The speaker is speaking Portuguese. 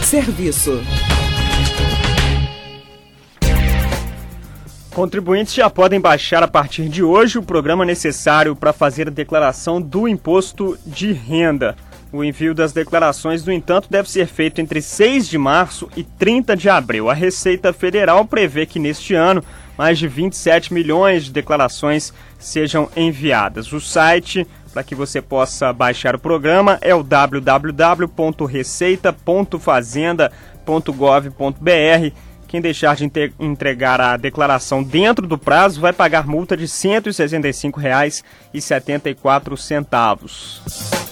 Serviço. Contribuintes já podem baixar a partir de hoje o programa necessário para fazer a declaração do imposto de renda. O envio das declarações, no entanto, deve ser feito entre 6 de março e 30 de abril. A Receita Federal prevê que neste ano mais de 27 milhões de declarações sejam enviadas. O site para que você possa baixar o programa é o www.receita.fazenda.gov.br. Quem deixar de entregar a declaração dentro do prazo vai pagar multa de R$ 165,74.